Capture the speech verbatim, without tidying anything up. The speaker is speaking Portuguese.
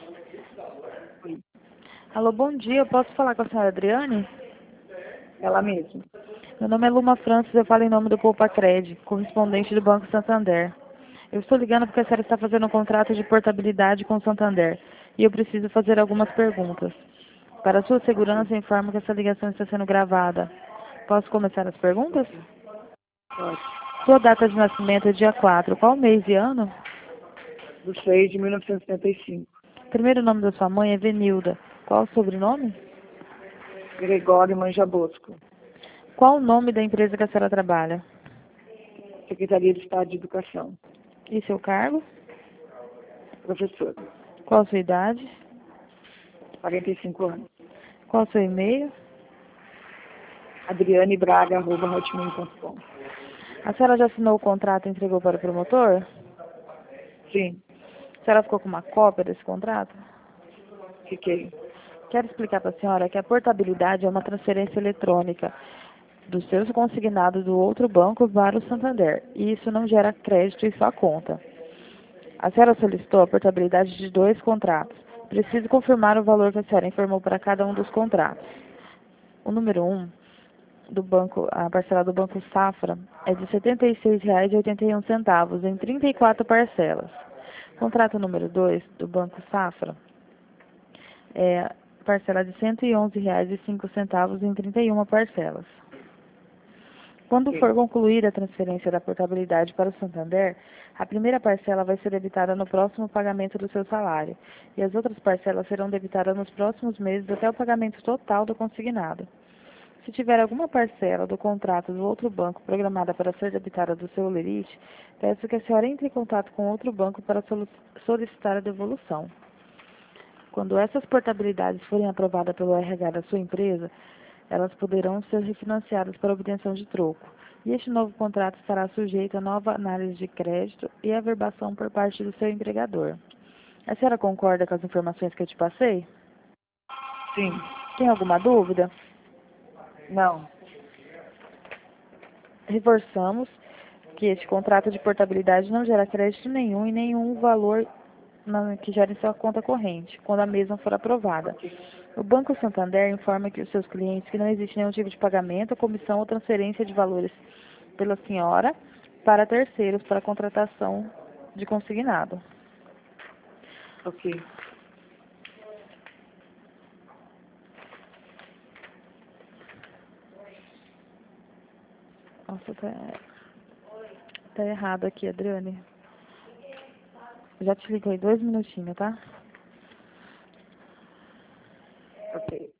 Oi. Alô, bom dia. Eu posso falar com a senhora Adriane? Ela mesma. Meu nome é Luma Francis, eu falo em nome do Poupa Cred, correspondente do Banco Santander. Eu estou ligando porque a senhora está fazendo um contrato de portabilidade com o Santander e eu preciso fazer algumas perguntas. Para sua segurança, informo que essa ligação está sendo gravada. Posso começar as perguntas? Pode. Sua data de nascimento é dia quatro. Qual mês e ano? Do seis de mil novecentos e setenta e cinco. Primeiro nome da sua mãe é Venilda. Qual o sobrenome? Gregório Manjabosco. Qual o nome da empresa que a senhora trabalha? Secretaria de Estado de Educação. E seu cargo? Professor. Qual a sua idade? quarenta e cinco anos. Qual o seu e-mail? adriane braga arroba hotmail ponto com. A senhora já assinou o contrato e entregou para o promotor? Sim, A senhora ficou com uma cópia desse contrato? fiquei. Quero explicar para a senhora que a portabilidade é uma transferência eletrônica dos seus consignados do outro banco para o Santander, e isso não gera crédito em sua conta. A senhora solicitou a portabilidade de dois contratos. Preciso confirmar o valor que a senhora informou para cada um dos contratos. O número um, do banco, a parcela do Banco Safra, é de setenta e seis reais e oitenta e um centavos em trinta e quatro parcelas. Contrato número dois, do Banco Safra, é parcela de cento e onze reais e cinco centavos em trinta e uma parcelas. Quando Ok. for concluída a transferência da portabilidade para o Santander, a primeira parcela vai ser debitada no próximo pagamento do seu salário, e as outras parcelas serão debitadas nos próximos meses até o pagamento total do consignado. Se tiver alguma parcela do contrato do outro banco programada para ser debitada do seu lerite, peço que a senhora entre em contato com outro banco para solicitar a devolução. Quando essas portabilidades forem aprovadas pelo R H da sua empresa, elas poderão ser refinanciadas para obtenção de troco. E este novo contrato estará sujeito a nova análise de crédito e averbação por parte do seu empregador. A senhora concorda com as informações que eu te passei? Sim. Tem alguma dúvida? Não. Reforçamos que este contrato de portabilidade não gera crédito nenhum e nenhum valor na, que gera em sua conta corrente, quando a mesma for aprovada. O Banco Santander informa que os seus clientes que não existe nenhum tipo de pagamento, comissão ou transferência de valores pela senhora para terceiros para contratação de consignado. Ok. Nossa, tá, tá errado aqui, Adriane. Já te liguei dois minutinhos, tá? Ok.